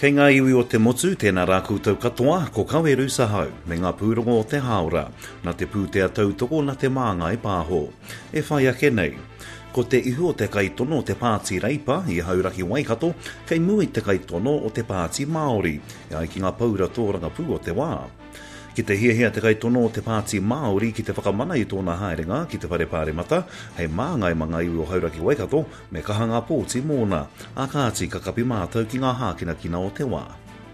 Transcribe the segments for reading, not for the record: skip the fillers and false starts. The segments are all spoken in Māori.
Kei ngā iwi o te motu, tēnā rā koutou katoa, ko kaweru sa hau, me ngā pūrongo o te haora, na te pūtea tautoko na te māngai pāho. E whai ake nei. Ko te ihu o te kaitono o te Pāti Reipa i hauraki Waikato, kei mui te kaitono o te Pāti Māori, e ai ki ngā paura tōranga pū o te wā. Ki te hiahia te kaitono o te Pāti Māori ki te whakamana i tōna haerenga ki te Wharepāremata, hei māngai mga iwi o hauraki Waikato me kahanga pōti mōna, a kāti kakapi mātou ki ngā hākina kina o te wā.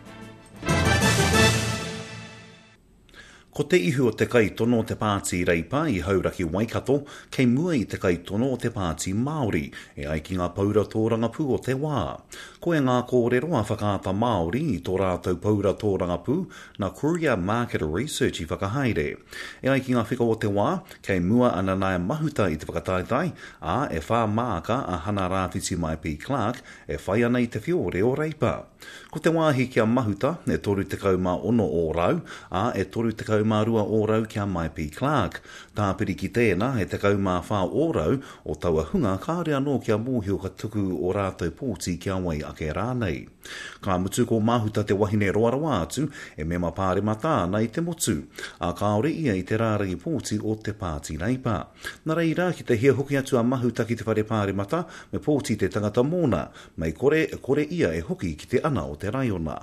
Ko te ihu o te kaitono o te Pāti Reipa i hauraki Waikato, kei mua i te kaitono o te Pāti Māori, e ai ki ngā paura tōranga pū o te wā. Ko e ngā kōrero a whakaata Māori i tō rātou paura tōranga pū, na Courier Market Research i whakahaere. E ai ki ngā whika o te wā, kei mua ana nai mahuta i te whakataitai, a e whā māka a hana rāwhiti mai P. Clark, e whai ana i te whiore o Reipa. Ko te wāhi kia mahuta, e toru te kauma ono o rau, a e toru te kauma rua o rau kia mai P. Clark. Tāpiri ki tēnā, e te kauma whā o rau, o taua hunga, kāre anō kia mōhio ka tuku o rātou pōti kia wai ake rānei. Ka mutu ko mahuta te wahine roarawa atu, e me mapāremata ana i te motu, a kaore ia i te rārangi pōti o te Pāti Reipa. Nā reira, ki te hia hoki atu a mahuta ki te Wharepāremata, me pōti te tangata mōna, mai kore ia e hoki ki te ana o te raiona.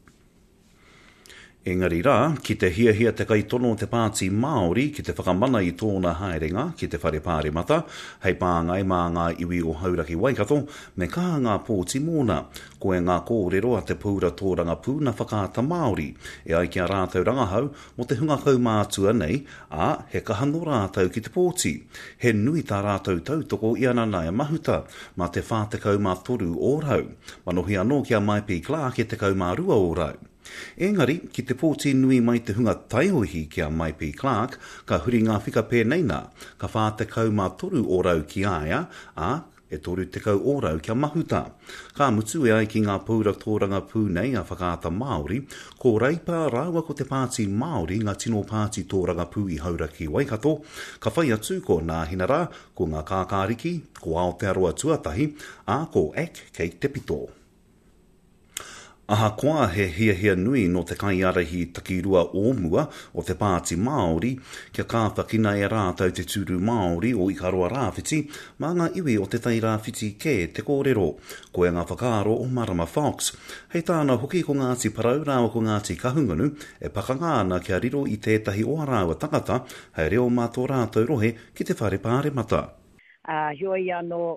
Engari rā, ki te hiahia te kaitono o te Pāti Māori ki te whakamana i tōna haerenga ki te Wharepāremata, hei pāngai mā ngā iwi o hauraki Waikato, me kaha ngā pōti mōna, ko e ngā kōrero a te pūra tōranga pū na whakaata Māori, e ai kia rātou rangahau mo te hunga kaumātua nei, a he kahano rātou ki te pōti. He nui tā rātou tautoko i ana nai mahuta, ma te whātekau mā toru o rau, manohi anō kia mai P. Clark e te kaumārua o rau. Engari, ki te pōti nui mai te hunga taihohi kia mai P. Clark, ka huri ngā whika pēnei nā, ka whātekau mā toru o rau ki aia, a e toru te kau o rau kia mahuta. Ka mutu e ai ki ngā pūra tōranga pū nei a whakaata Māori, ko Reipa rāua ko te Pāti Māori ngā tino Pāti tōranga pū i hauraki Waikato, ka whai atu ko ngā hinara, ko ngā kākāriki, ko Aotearoa tuatahi, a ko ek kei te pito. Aha koa he hiahia nui no te kaiarahi takirua ōmua o te Pāti Māori, kia kāwhakina e rātau te tūru Māori o Ikaroa Rāwhiti, mā ngā iwi o te tai Rāwhiti ke te kōrero, ko e ngā whakaaro o Marama Fox. Hei tāna hoki ko Ngāti Parau rāua ko Ngāti Kahungunu, e pakangāna kia riro i tētahi o rāua takata, hei reo mātō rātau rohe ki te Wharepāremata. Hioi anō,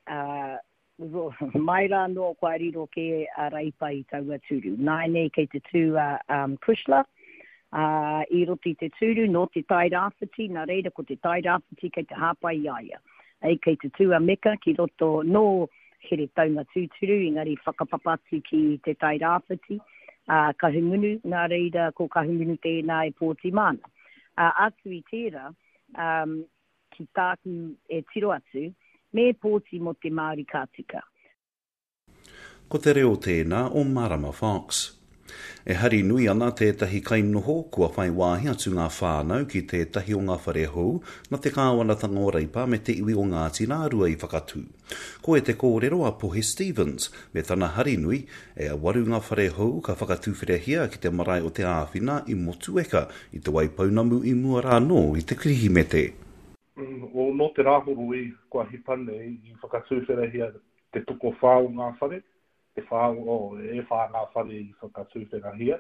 mai rā no kua riro ke Reipa i taua tūru. Nai nei kei te tū Chrysler, i roti te tūru no te tai rāwhiti, nā reira ko te tai rāwhiti kei te hāpai iaia. Ei kei te tū Meka ki roto no here taunga tūturu, ingari whakapapatu ki te tai rāwhiti, kahungunu, nā reira ko kahungunu tēnā e pōti mana. Atu i tērā, ki tāku e tiro atu, me pōti mo te Māori kātika. Ko te reo tēnā o Marama Fox. E hari nui ana tētahi kainoho kua whai wāhi atu ngā whānau ki tētahi o ngā wharehou na te kāwanatanga o Reipa me te iwi o Ngāti Rārua i whakatū. Ko e te kōrero a Pohe Stevens, me tana hari nui e a waru ngā wharehou ka whakatūwherehia ki te marae o te āwhina i motu eka i te waipaunamu i mua rāno i te krihimete. O no te rāhuru i kua hipane i whakatūwherehia te tuko whāo ngā whare, te whāo e whā ngā whare i whakatūwherehia,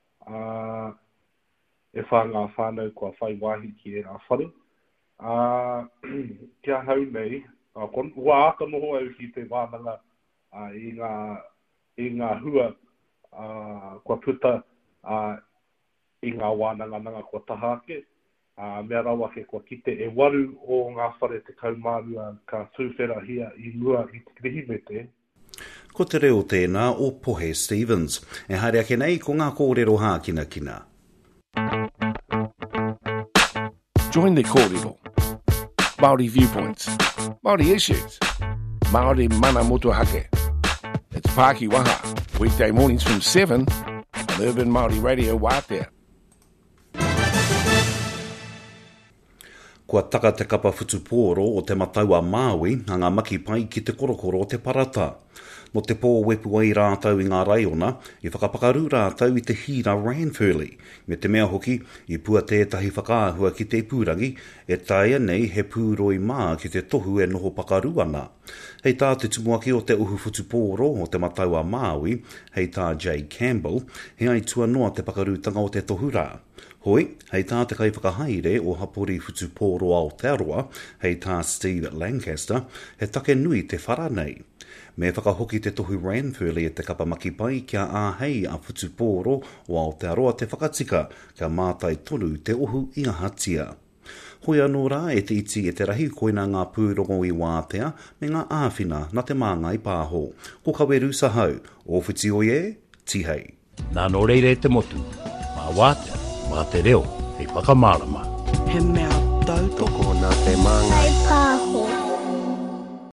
e whā ngā whānau kua whai wāhi ki e ngā whare. Kia hau nei, ua aka noho au ki te wānanga i ngā hua kua puta i ngā wānanga nanga kua tahake, mea rawa ke kua kite e waru o ngā whare te kaumārua ka tūwherahia i mua i te krihimete. Ko te reo tēnā o Pohe Stevens, e haere ake nei ko ngā kōrero hākina kina. Join the kōrero. Māori viewpoints, Māori issues, Māori mana motuhake. It's Pāki Waha, weekday mornings from 7 on Urban Māori Radio Wātea. Kua taka te kapa whutupōro o te mataua Māui, a ngā maki pai ki te korokoro o te parata. Mo te pō wepu ai rātau i ngā raiona, i whakapakaru rātau i te hira Ranfurly. Me te mea hoki, i pua tētahi whakaahua ki te ipurangi, e taia nei he pūroi mā ki te tohu e noho pakaru ana. Hei tā te tumuaki o te uhu futupōro o te mataua Māui, hei tā Jay Campbell, he ai tua noa te pakarutanga o te tohura. Hoi, hei tā te kai whakahaere o hapori futupōro Aotearoa, hei tā Steve Lancaster, he take nui te whara nei. Me whakahoki te tohu Ranfurly e te kapamaki pai kia āhei a futupōro o Aotearoa te whakatika kia mātai tonu te ohu i ahatia. Hoi anō rā e te iti e te rahi koina ngā pūrongo i wātea me ngā āwhina na te māngai pāho. Ko kaweru sahau, o whiti oie, tihei. Nā no reire te motu, mā wātea, mā te reo, hei whakamārama. He mea tau toko nā te māngai.